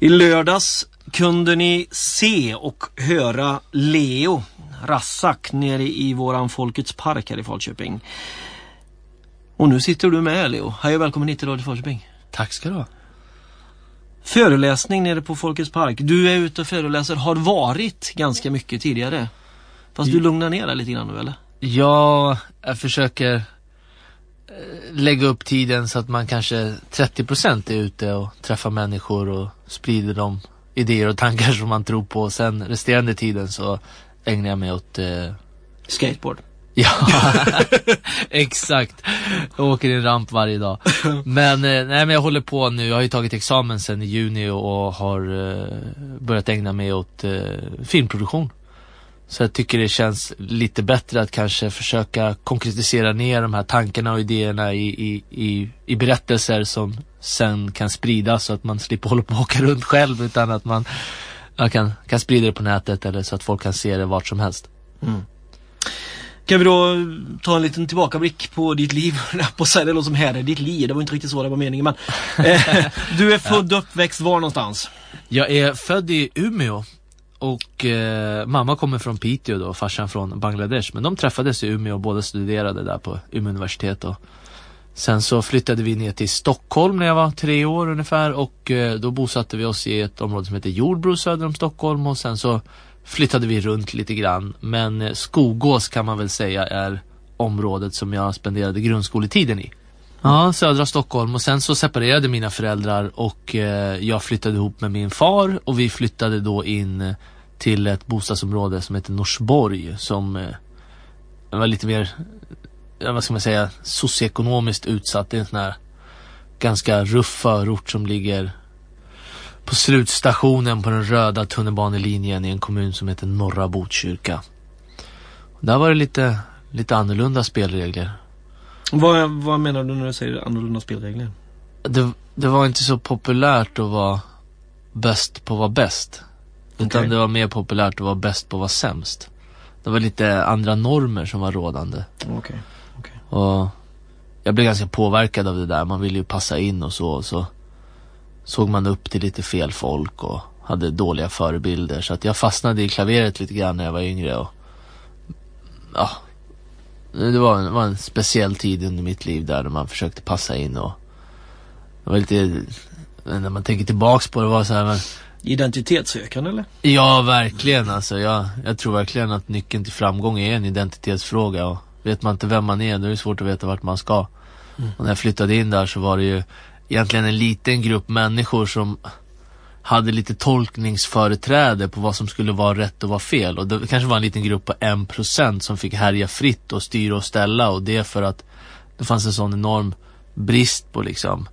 I lördags kunde ni se och höra Leo Rassak nere i våran Folkets park här i Falköping. Och nu sitter du med, Leo. Hej och välkommen hit till Radio Falköping. Tack ska du ha. Föreläsning nere på Folkets park. Du är ute och föreläser, har varit ganska mycket tidigare. Fast du lugnar ner dig lite grann nu, eller? Ja, jag försöker lägga upp tiden så att man kanske 30% är ute och träffar människor och sprider de idéer och tankar som man tror på. Sen resterande tiden så ägnar jag mig åt skateboard. Ja, exakt. Jag åker i en ramp varje dag. Men jag håller på nu. Jag har ju tagit examen sen i juni och har börjat ägna mig åt filmproduktion. Så jag tycker det känns lite bättre att kanske försöka konkretisera ner de här tankarna och idéerna i berättelser som sen kan spridas så att man slipper hålla på och åka runt själv, utan att man kan sprida det på nätet eller så att folk kan se det vart som helst. Mm. Kan vi då ta en liten tillbakablick på ditt liv? På sig det låter som här är ditt liv. Det var inte riktigt så det var meningen. Men du är född och uppväxt var någonstans? Jag är född i Umeå. Och mamma kommer från Piteå då, farsan från Bangladesh. Men de träffades i Umeå och båda studerade där på Umeå universitet. Och sen så flyttade vi ner till Stockholm när jag var 3 år ungefär. Och då bosatte vi oss i ett område som heter Jordbro söder om Stockholm. Och sen så flyttade vi runt lite grann. Men Skogås kan man väl säga är området som jag spenderade grundskoletiden i. Ja, södra Stockholm. Och sen så separerade mina föräldrar och jag flyttade ihop med min far. Och vi flyttade då in till ett bostadsområde som heter Norsborg, som var lite mer, vad ska man säga, socioekonomiskt utsatt. Det är en sån här ganska ruff förort som ligger på slutstationen på den röda tunnelbanelinjen i en kommun som heter Norra Botkyrka. Där var det lite annorlunda spelregler. Vad menar du när du säger annorlunda spelregler? Det var inte så populärt att vara bäst på att vara bäst. Utan det var mer populärt att vara bäst på att vara sämst. Det var lite andra normer som var rådande. Okej. Och jag blev ganska påverkad av det där. Man ville ju passa in och så såg man upp till lite fel folk och hade dåliga förebilder. Så att jag fastnade i klaveret lite grann när jag var yngre. Och ja, det var en speciell tid under mitt liv där man försökte passa in. Och det var lite, när man tänker tillbaks på det, var så här... Identitetssökande eller? Ja, verkligen. Alltså, jag tror verkligen att nyckeln till framgång är en identitetsfråga. Och vet man inte vem man är, då är det svårt att veta vart man ska. Och när jag flyttade in där så var det ju egentligen en liten grupp människor som hade lite tolkningsföreträde på vad som skulle vara rätt och vara fel. Och det kanske var en liten grupp på 1% som fick härja fritt och styra och ställa. Och det för att det fanns en sån enorm brist på liksom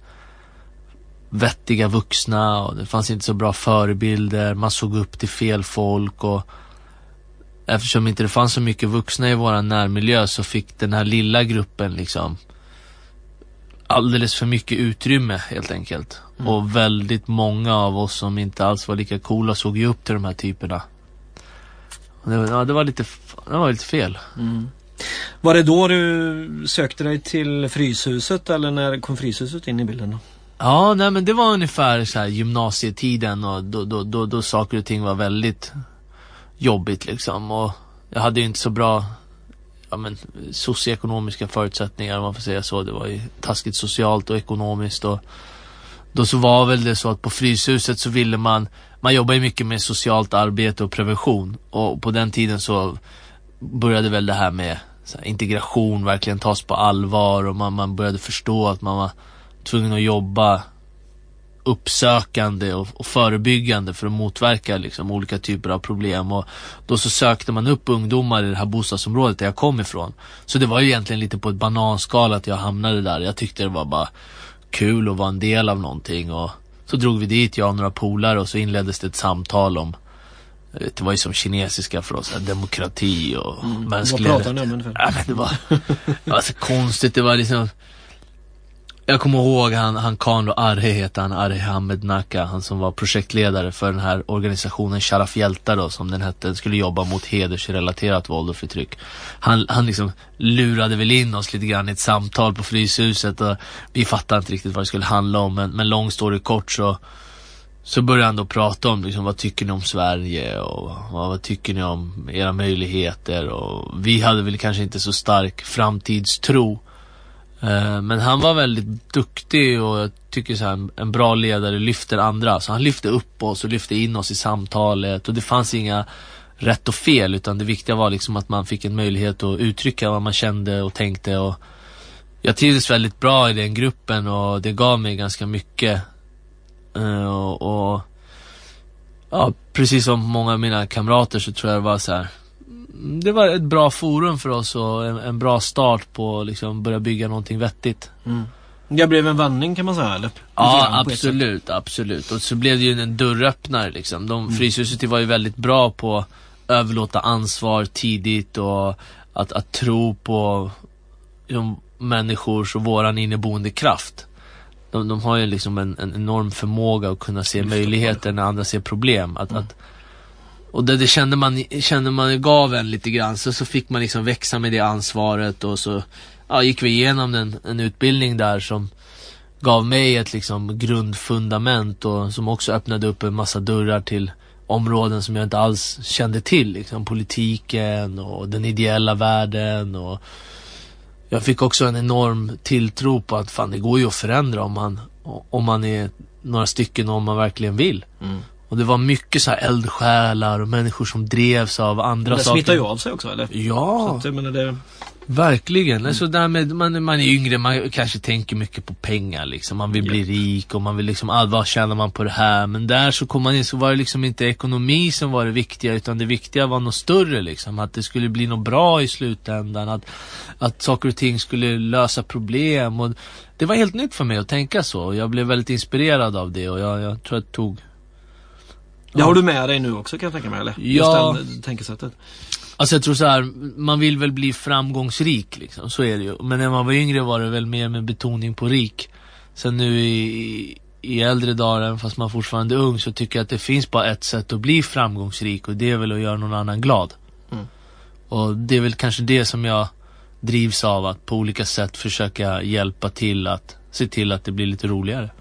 vettiga vuxna, och det fanns inte så bra förebilder. Man såg upp till fel folk, och eftersom inte det fanns så mycket vuxna i våran närmiljö så fick den här lilla gruppen liksom alldeles för mycket utrymme helt enkelt. Och väldigt många av oss som inte alls var lika coola såg ju upp till de här typerna. Och det var lite fel. Var det då du sökte dig till Fryshuset, eller när kom Fryshuset in i bilden då? Ja, nej, men det var ungefär så här gymnasietiden, och då saker och ting var väldigt jobbigt liksom. Och jag hade ju inte så bra socioekonomiska förutsättningar, om man får säga så. Det var ju taskigt socialt och ekonomiskt, och då så var väl det så att på Fryshuset så ville man jobbar ju mycket med socialt arbete och prevention, och på den tiden så började väl det här med så här, integration verkligen tas på allvar, och man började förstå att man var tvungen att jobba uppsökande och förebyggande för att motverka liksom olika typer av problem. Och då så sökte man upp ungdomar i det här bostadsområdet där jag kom ifrån. Så det var ju egentligen lite på ett bananskal att jag hamnade där. Jag tyckte det var bara kul att vara en del av någonting, och så drog vi dit, jag och några polare, och så inleddes det ett samtal om, det var ju som kinesiska för oss, demokrati och mänsklighet. Det var så konstigt, det var liksom. Jag kommer ihåg han Kanro Arhe heter han, Arhe Ahmed Naka, han som var projektledare för den här organisationen Sharaf Hjältar då, som den hette, skulle jobba mot hedersrelaterat våld och förtryck. Han liksom lurade väl in oss lite grann i ett samtal på Fryshuset, och vi fattade inte riktigt vad det skulle handla om, men lång story kort så så började han då prata om liksom, vad tycker ni om Sverige och vad tycker ni om era möjligheter, och vi hade väl kanske inte så stark framtidstro, men han var väldigt duktig, och jag tycker så här, en bra ledare lyfter andra, så han lyfte upp oss och lyfte in oss i samtalet, och det fanns inga rätt och fel, utan det viktiga var liksom att man fick en möjlighet att uttrycka vad man kände och tänkte, och jag trivdes väldigt bra i den gruppen, och det gav mig ganska mycket. Och ja, precis som många av mina kamrater så tror jag det var så här, det var ett bra forum för oss och en bra start på liksom börja bygga någonting vettigt. Det blev en vandring kan man säga, eller? Ja, absolut. Och så blev det ju en dörröppnare liksom. Fryshuset var ju väldigt bra på att överlåta ansvar tidigt, och att tro på människors och våran inneboende kraft. De har ju liksom en enorm förmåga att kunna se möjligheter när andra ser problem. Och det kände man gav en lite grann, så fick man liksom växa med det ansvaret, och så gick vi igenom en utbildning där som gav mig ett liksom grundfundament, och som också öppnade upp en massa dörrar till områden som jag inte alls kände till, liksom politiken och den ideella världen, och jag fick också en enorm tilltro på att fan, det går ju att förändra om man är några stycken, om man verkligen vill. Och det var mycket så här eldsjälar och människor som drevs av andra saker. Det smittar ju av sig också, eller? Ja, så att, jag menar, det... verkligen. Alltså därmed, man är yngre, man kanske tänker mycket på pengar liksom. Man vill bli rik, och man vill liksom, vad tjänar man på det här? Men där så kom man in, så var det liksom inte ekonomi som var det viktiga, utan det viktiga var något större liksom. Att det skulle bli något bra i slutändan, att saker och ting skulle lösa problem, och det var helt nytt för mig att tänka så, och jag blev väldigt inspirerad av det, och jag tror att det tog... Det har du med dig nu också, kan jag tänka mig, eller? Ja. Just det tänkesättet. Alltså jag tror så här, man vill väl bli framgångsrik liksom, så är det ju. Men när man var yngre var det väl mer med betoning på rik. Sen nu i äldre dagar, fast man fortfarande är ung, så tycker jag att det finns bara ett sätt att bli framgångsrik, och det är väl att göra någon annan glad. Och det är väl kanske det som jag drivs av, att på olika sätt försöka hjälpa till att se till att det blir lite roligare.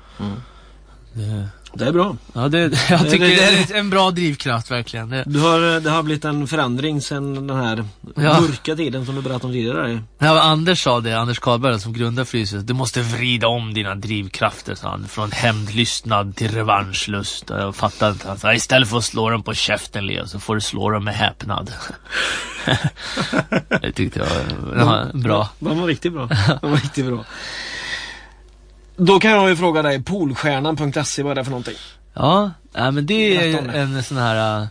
Det är bra. Ja, jag tycker det är en bra drivkraft verkligen. Det har blivit en förändring sen den här mörka tiden som du berättade om tidigare. Ja, Anders sa det, Anders Karlberg som grundar Fryshuset, du måste vrida om dina drivkrafter, sa han, från hämndlystnad till revanschlust. Jag fattar inte, alltså, istället för att slå dem på käften, Leo, så får du slå dem med häpnad. Jag tyckte det var bra. Det var riktigt bra. Då kan jag ju fråga dig, Polstjärnan.se, vad är det för någonting? Ja, men det är en sån här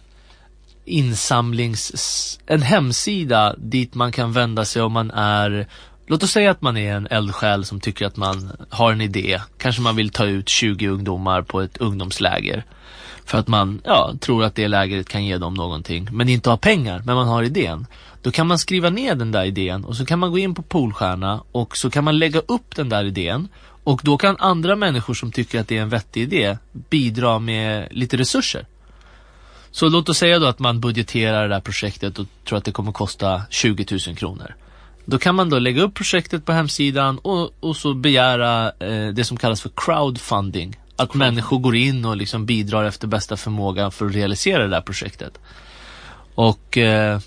en hemsida dit man kan vända sig om man är, låt oss säga att man är en eldsjäl som tycker att man har en idé. Kanske man vill ta ut 20 ungdomar på ett ungdomsläger för att man tror att det lägret kan ge dem någonting, men inte har pengar, men man har idén. Då kan man skriva ner den där idén, och så kan man gå in på Polstjärna, och så kan man lägga upp den där idén. Och då kan andra människor som tycker att det är en vettig idé bidra med lite resurser. Så låt oss säga då att man budgeterar det här projektet och tror att det kommer kosta 20 000 kronor. Då kan man då lägga upp projektet på hemsidan och så begära det som kallas för crowdfunding. Att människor går in och liksom bidrar efter bästa förmåga för att realisera det här projektet. Och...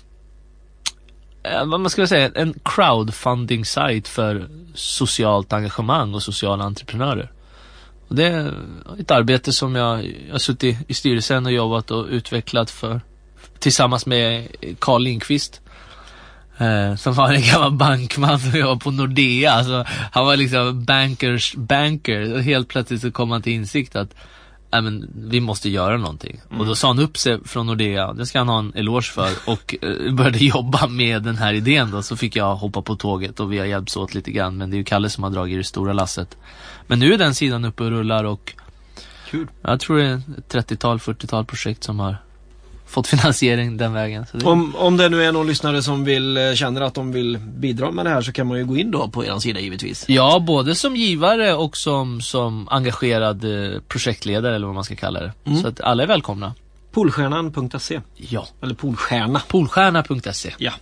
vad man ska säga, en crowdfunding-sajt för socialt engagemang och sociala entreprenörer. Och det är ett arbete som jag har suttit i styrelsen och jobbat och utvecklat tillsammans med Carl Lindqvist, som var en gammal bankman som jobbade på Nordea. Alltså, han var liksom banker, och helt plötsligt så kom han till insikt att men vi måste göra någonting. Och då sa han upp sig från Nordea. Det ska han ha en eloge för. Och började jobba med den här idén då. Så fick jag hoppa på tåget, och vi har hjälpts åt lite grann. Men det är ju Kalle som har dragit det stora lasset. Men nu är den sidan uppe och rullar, och kul. Jag tror det är ett 30-tal, 40-tal projekt som har fått finansiering den vägen. Så det... Om det nu är någon lyssnare som känner att de vill bidra med det här, så kan man ju gå in då på er sida givetvis. Ja, både som givare och som engagerad projektledare, eller vad man ska kalla det. Så att alla är välkomna. Polstjärnan.se. Ja. Eller Polstjärna. Polstjärna.se. Ja.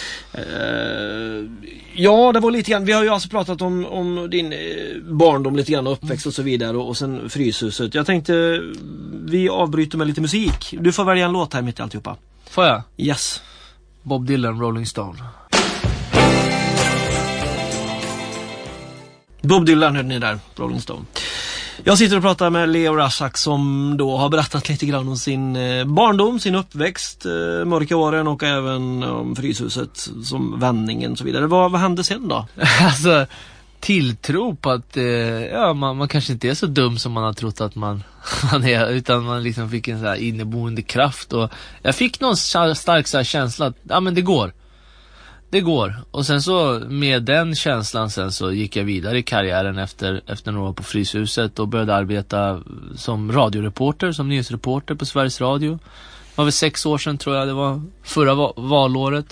Ja, det var lite grann. Vi har ju alltså pratat om din barndom lite grann, och uppväxt och så vidare, och sen Fryshuset. Jag tänkte vi avbryter med lite musik. Du får välja en låt här mitt i alltihopa. Får jag? Yes. Bob Dylan, Rolling Stone. Bob Dylan hörde ni där, Rolling Stone. Jag sitter och pratar med Leo Rasak som då har berättat lite grann om sin barndom, sin uppväxt, mörka åren och även om Fryshuset som vändningen och så vidare. Vad hände sen då? Alltså, tilltro på att man kanske inte är så dum som man har trott att man är, utan man liksom fick en så här inneboende kraft, och jag fick någon stark så här känsla att ja, men det går. Och sen så med den känslan sen så gick jag vidare i karriären efter några år på Fryshuset och började arbeta som radioreporter, som nyhetsreporter på Sveriges Radio. Det var väl 6 år sedan, tror jag, det var förra valåret.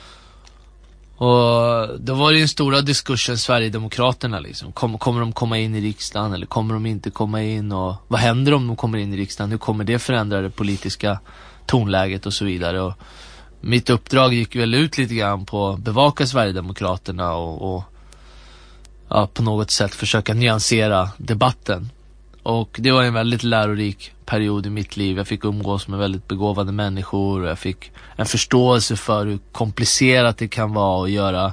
Och då var det en stora diskussion, Sverigedemokraterna liksom. Kommer de komma in i riksdagen eller kommer de inte komma in, och vad händer om de kommer in i riksdagen? Hur kommer det förändra det politiska tonläget och så vidare? Och mitt uppdrag gick väl ut lite grann på att bevaka Sverigedemokraterna och ja, på något sätt försöka nyansera debatten. Och det var en väldigt lärorik period i mitt liv. Jag fick umgås med väldigt begåvade människor, och jag fick en förståelse för hur komplicerat det kan vara att göra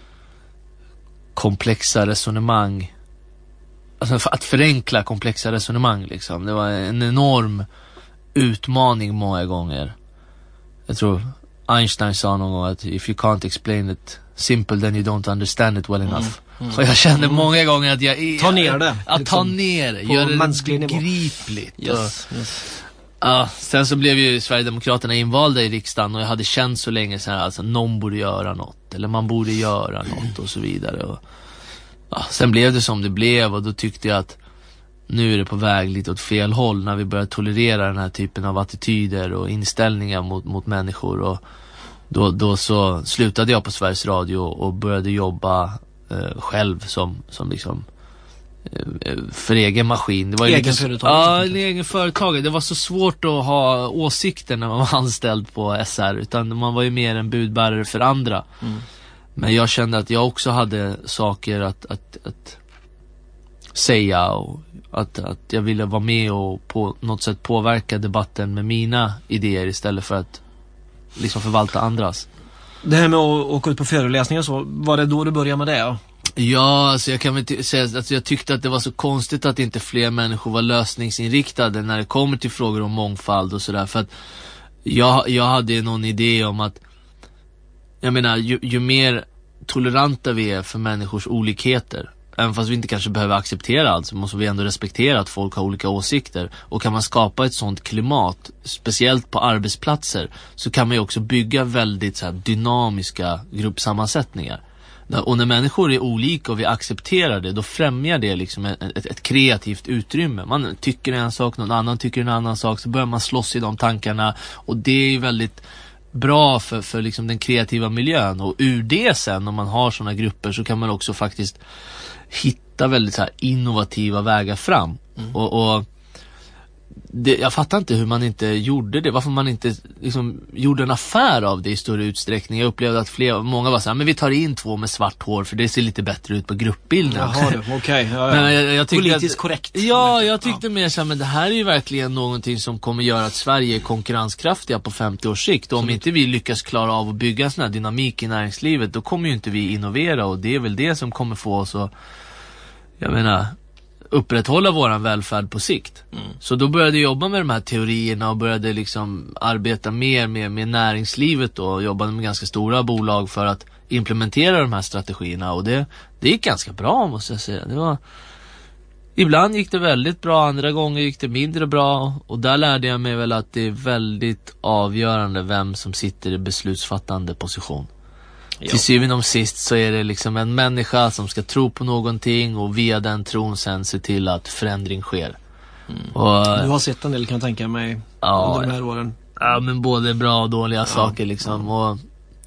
komplexa resonemang. Alltså att förenkla komplexa resonemang liksom. Det var en enorm utmaning många gånger. Jag tror Einstein sa någon gång att if you can't explain it simple then you don't understand it well enough. Och jag kände många gånger att jag ta ner det. Att ta ner det, göra det begripligt. Yes. Ja, sen så blev ju Sverigedemokraterna invalda i riksdagen, och jag hade känt så länge så här, alltså någon borde göra något, eller man borde göra något och så vidare. Och ja, sen blev det som det blev, och då tyckte jag att nu är det på väg lite åt fel håll när vi börjar tolerera den här typen av attityder och inställningar mot människor. Och då så slutade jag på Sveriges Radio och började jobba själv som liksom för egen maskin. Det var egen företag. Ja, egen företag. Det var så svårt att ha åsikter när man var anställd på SR, utan man var ju mer en budbärare för andra. Men jag kände att jag också hade saker att säga, och att jag ville vara med och på något sätt påverka debatten med mina idéer istället för att liksom förvalta andras. Det här med att åka ut på föreläsningar, så var det då du började med det? Ja, ja, alltså jag kan väl säga att jag tyckte att det var så konstigt att inte fler människor var lösningsinriktade när det kommer till frågor om mångfald och sådär. För att jag hade någon idé om att, jag menar, ju mer toleranta vi är för människors olikheter, även fast vi inte kanske behöver acceptera allt, så måste vi ändå respektera att folk har olika åsikter. Och kan man skapa ett sånt klimat, speciellt på arbetsplatser, så kan man ju också bygga väldigt så här dynamiska gruppsammansättningar. Och när människor är olika och vi accepterar det, då främjar det liksom ett kreativt utrymme. Man tycker en sak, någon annan tycker en annan sak, så börjar man slåss i de tankarna. Och det är ju väldigt bra för liksom den kreativa miljön. Och ur det sen, om man har såna grupper, så kan man också faktiskt hitta väldigt så här innovativa vägar fram. Och jag fattar inte hur man inte gjorde det. Varför man inte liksom gjorde en affär av det i större utsträckning. Jag upplevde att många var så här, men vi tar in 2 med svart hår för det ser lite bättre ut på gruppbilden. Jaha, okej. Ja. Men jag politiskt korrekt. Ja, jag tyckte mer så här, men det här är ju verkligen någonting som kommer göra att Sverige är konkurrenskraftiga på 50 års sikt. Och om inte vi lyckas klara av att bygga sån här dynamik i näringslivet, då kommer ju inte vi innovera, och det är väl det som kommer få oss att, jag menar, upprätthålla våran välfärd på sikt. Så då började jag jobba med de här teorierna och började liksom arbeta mer med näringslivet och jobbade med ganska stora bolag för att implementera de här strategierna, och det gick ganska bra, måste jag säga. Ibland gick det väldigt bra, andra gånger gick det mindre bra, och där lärde jag mig väl att det är väldigt avgörande vem som sitter i beslutsfattande position. Ja. Till syvende och sist så är det liksom en människa som ska tro på någonting, och via den tron sen se till att förändring sker. Och du har sett en del, kan jag tänka mig, under de här åren. Ja, men både bra och dåliga saker liksom. Och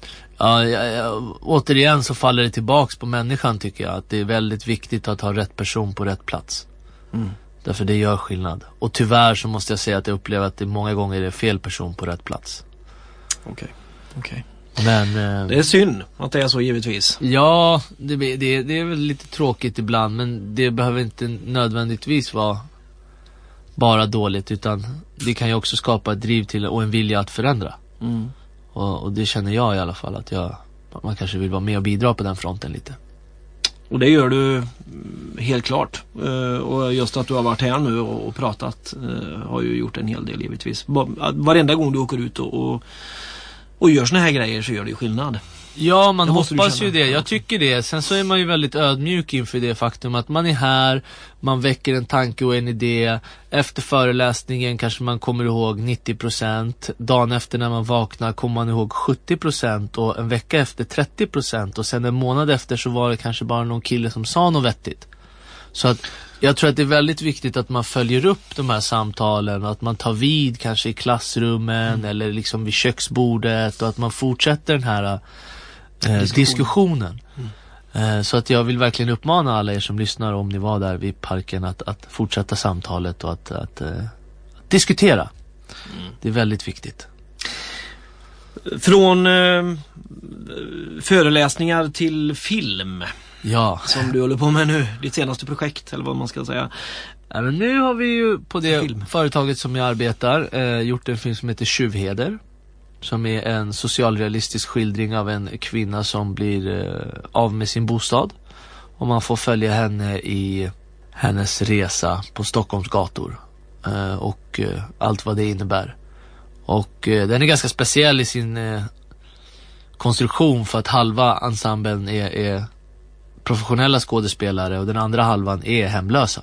återigen så faller det tillbaks på människan, tycker jag. Att det är väldigt viktigt att ha rätt person på rätt plats. Därför det gör skillnad. Och tyvärr så måste jag säga att jag upplever att det många gånger är fel person på rätt plats. Okej. Men det är synd att det är så, givetvis. Ja, det är väl lite tråkigt ibland, men det behöver inte nödvändigtvis vara bara dåligt, utan det kan ju också skapa ett driv till och en vilja att förändra. Och det känner jag i alla fall, att man kanske vill vara med och bidra på den fronten lite. Och det gör du helt klart. Och just att du har varit här nu och pratat har ju gjort en hel del givetvis. Varenda gång du åker ut och gör såna här grejer så gör det ju skillnad. Ja, man hoppas ju det. Jag tycker det. Sen så är man ju väldigt ödmjuk inför det faktum att man är här, man väcker en tanke och en idé. Efter föreläsningen kanske man kommer ihåg 90%. Dagen efter när man vaknar kommer man ihåg 70% och en vecka efter 30%. Och sen en månad efter så var det kanske bara någon kille som sa något vettigt. Så att jag tror att det är väldigt viktigt att man följer upp de här samtalen och att man tar vid kanske i klassrummen eller liksom vid köksbordet och att man fortsätter den här diskussionen. Så att jag vill verkligen uppmana alla er som lyssnar, om ni var där vid parken, att fortsätta samtalet och att diskutera. Det är väldigt viktigt. Från föreläsningar till film. Ja. Som du håller på med nu, ditt senaste projekt eller vad man ska säga. Ja, men nu har vi ju på det företaget som jag arbetar gjort en film som heter Tjuvheder, som är en socialrealistisk skildring av en kvinna som blir av med sin bostad, och man får följa henne i hennes resa på Stockholms gator och allt vad det innebär. Och den är ganska speciell i sin konstruktion, för att halva ensemblen är professionella skådespelare och den andra halvan är hemlösa.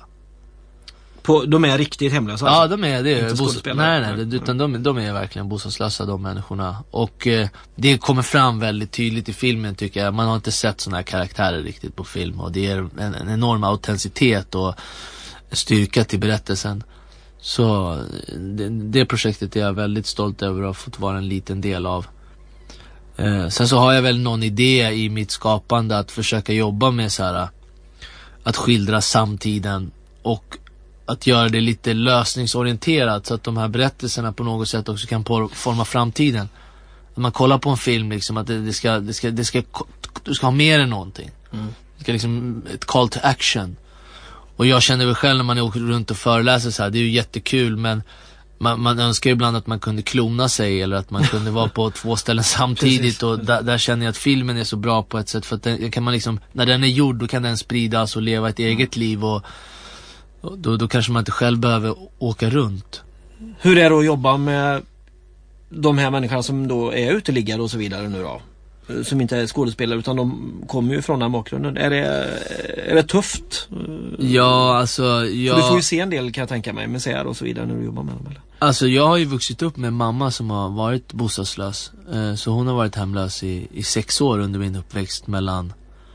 De är riktigt hemlösa? Ja, de är det. Nej, utan de är verkligen bostadslösa, de människorna. Och det kommer fram väldigt tydligt i filmen, tycker jag. Man har inte sett såna här karaktärer riktigt på film, och det är en enorm autenticitet och styrka till berättelsen. Så det projektet är jag väldigt stolt över att ha fått vara en liten del av. Sen så har jag väl någon idé i mitt skapande att försöka jobba med så här, att skildra samtiden och att göra det lite lösningsorienterat, så att de här berättelserna på något sätt också kan forma framtiden. När man kollar på en film liksom, att du ska ha mer än någonting. Det ska liksom ett call to action. Och jag känner väl själv när man åker runt och föreläser så här, det är ju jättekul, men man önskar ju ibland att man kunde klona sig, eller att man kunde vara på 2 ställen samtidigt. Och där känner jag att filmen är så bra på ett sätt, för att kan man liksom, när den är gjord, då kan den spridas och leva ett eget liv, och då kanske man inte själv behöver åka runt. Hur är det att jobba med de här människorna som då är uteliggare och så vidare nu då? Som inte är skådespelare, utan de kommer ju från den bakgrunden. Är det tufft? Ja, alltså För du får ju se en del, kan jag tänka mig, med ser och så vidare när du jobbar med dem, eller? Alltså jag har ju vuxit upp med mamma som har varit bostadslös. Så hon har varit hemlös i 6 år under min uppväxt, mellan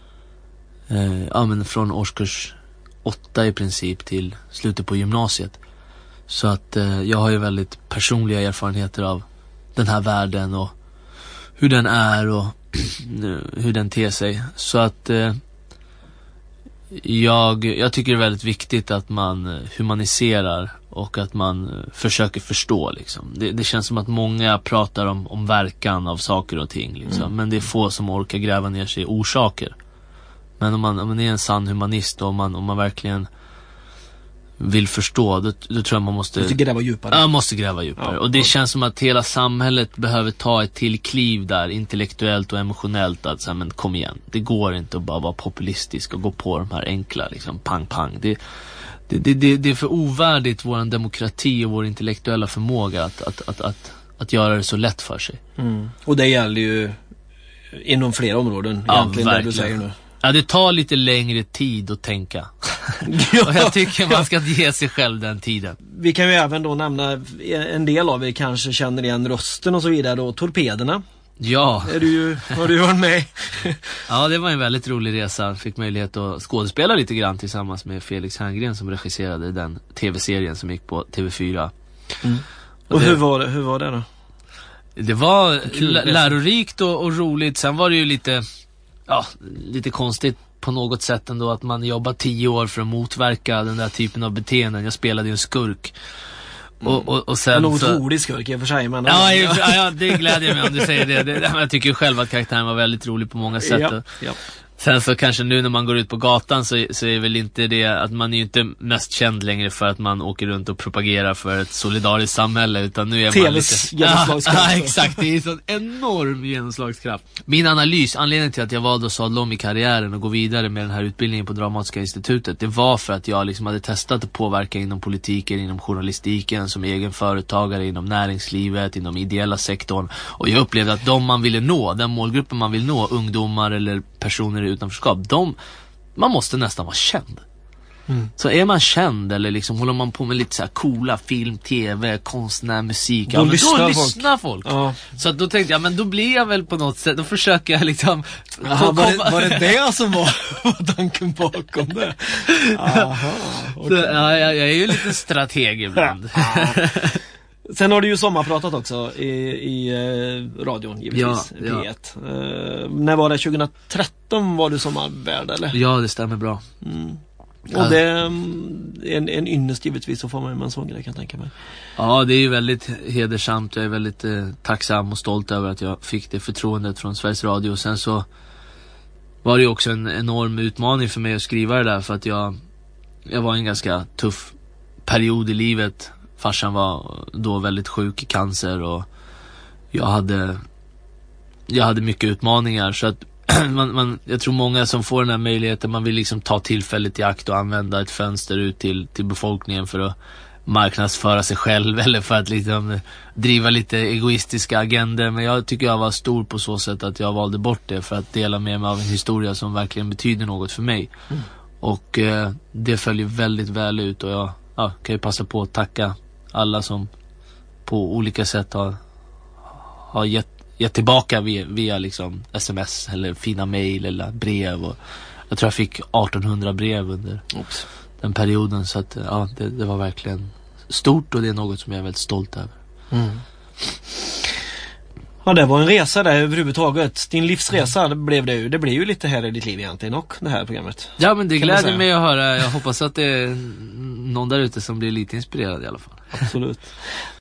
men från årskurs 8 i princip till slutet på gymnasiet. Så att jag har ju väldigt personliga erfarenheter av den här världen och hur den är och hur den ter sig. Så att jag tycker det är väldigt viktigt att man humaniserar och att man försöker förstå liksom. Det känns som att många pratar om verkan av saker och ting liksom. Men det är få som orkar gräva ner sig i orsaker. Men om man är en sann humanist och om man verkligen vill förstå, då tror jag man måste gräva djupare. Ja, måste gräva djupare. Och det känns som att hela samhället behöver ta ett till kliv där, intellektuellt och emotionellt, att säga, men kom igen, det går inte att bara vara populistisk och gå på de här enkla liksom, pang. Det är för ovärdigt vår demokrati och vår intellektuella förmåga att göra det så lätt för sig. Och det gäller ju inom flera områden, egentligen, där du säger nu. Ja, det tar lite längre tid att tänka. Och jag tycker man ska ge sig själv den tiden. Vi kan ju även då nämna, en del av er kanske känner igen rösten och så vidare då, Torpederna. Ja. Har du varit med? Ja, det var en väldigt rolig resa. Fick möjlighet att skådespela lite grann tillsammans med Felix Herngren som regisserade den tv-serien som gick på TV4. Och hur var det då? Det var lärorikt och roligt. Sen var det ju lite konstigt på något sätt ändå att man jobbar 10 år för att motverka den där typen av beteenden. Jag spelade ju en skurk. Och sen något rolig skurk i och för sig, men ja, det glädjer mig om du säger det. Jag tycker ju själv att karaktären var väldigt rolig på många sätt. Ja. Sen så kanske nu när man går ut på gatan så är väl inte det att man är ju inte mest känd längre för att man åker runt och propagerar för ett solidariskt samhälle, utan nu är man lite... genomslagskraft. Exakt, det är sån enorm genomslagskraft. Min analys, anledningen till att jag valde att sadla om i karriären och gå vidare med den här utbildningen på Dramatiska institutet, det var för att jag liksom hade testat att påverka inom politiken, inom journalistiken, som egen företagare, inom näringslivet, inom ideella sektorn, och jag upplevde att de man ville nå, den målgruppen man vill nå, ungdomar eller personer i utanförskap, man måste nästan vara känd. Så är man känd eller liksom håller man på med lite så här coola film, tv, konstnär, musik, då lyssnar folk. Ja. Så att då tänkte jag, men då blir jag väl på något sätt, då försöker jag liksom var det som var tanken bakom det? Aha, okay. Så, ja, jag är ju lite strateg ibland. Sen har du ju sommarpratat också i radion, givetvis, P1. När var det? 2013 var du sommarvärd, eller? Ja, det stämmer bra. Och det är en ynnest, givetvis, så får man en sån grej, kan jag tänka mig. Ja, det är ju väldigt hedersamt. Jag är väldigt tacksam och stolt över att jag fick det förtroendet från Sveriges Radio. Sen så var det ju också en enorm utmaning för mig att skriva det där, för att jag var i en ganska tuff period i livet. Farsan var då väldigt sjuk i cancer och jag hade mycket utmaningar, så att jag tror många som får den här möjligheten, man vill liksom ta tillfället i akt och använda ett fönster ut till befolkningen för att marknadsföra sig själv eller för att liksom driva lite egoistiska agender. Men jag tycker jag var stor på så sätt att jag valde bort det för att dela med mig av en historia som verkligen betyder något för mig. Och det följer väldigt väl ut, och jag kan ju passa på att tacka alla som på olika sätt har gett tillbaka via liksom sms eller fina mejl eller brev, och jag tror jag fick 1800 brev under den perioden, så att det var verkligen stort, och det är något som jag är väldigt stolt över. Ja, det var en resa där överhuvudtaget. Din livsresa blev det ju. Det blev ju lite här i ditt liv egentligen, och det här programmet. Ja, men det gläder mig att höra. Jag hoppas att det är någon där ute som blir lite inspirerad i alla fall. Absolut.